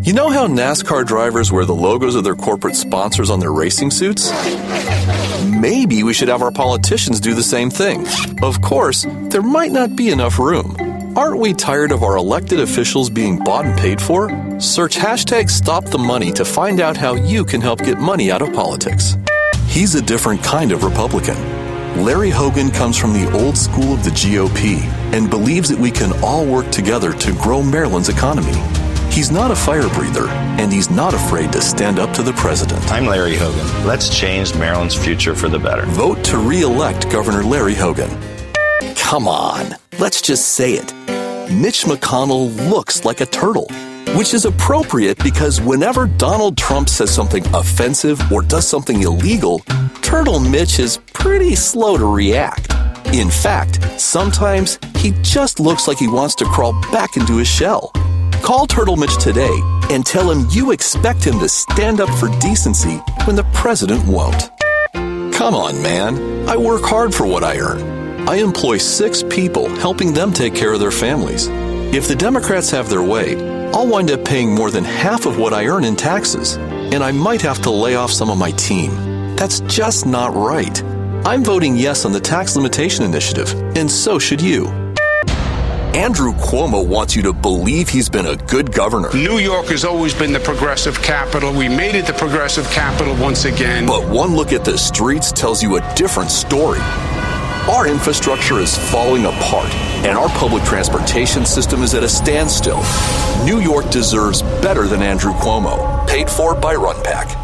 You know how NASCAR drivers wear the logos of their corporate sponsors on their racing suits? Maybe we should have our politicians do the same thing. Of course, there might not be enough room. Aren't we tired of our elected officials being bought and paid for? Search hashtag Stop the Money to find out how you can help get money out of politics. He's a different kind of Republican. Larry Hogan comes from the old school of the GOP and believes that we can all work together to grow Maryland's economy. He's not a fire breather, and he's not afraid to stand up to the president. I'm Larry Hogan. Let's change Maryland's future for the better. Vote to re-elect Governor Larry Hogan. Come on, let's just say it. Mitch McConnell looks like a turtle, which is appropriate because whenever Donald Trump says something offensive or does something illegal, Turtle Mitch is pretty slow to react. In fact, sometimes he just looks like he wants to crawl back into his shell. Call Turtle Mitch today and tell him you expect him to stand up for decency when the president won't. Come on, man. I work hard for what I earn. I employ 6 people, helping them take care of their families. If the Democrats have their way, I'll wind up paying more than half of what I earn in taxes, and I might have to lay off some of my team. That's just not right. I'm voting yes on the tax limitation initiative, and so should you. Andrew Cuomo wants you to believe he's been a good governor. New York has always been the progressive capital. We made it the progressive capital once again. But one look at the streets tells you a different story. Our infrastructure is falling apart, and our public transportation system is at a standstill. New York deserves better than Andrew Cuomo. Paid for by RunPack.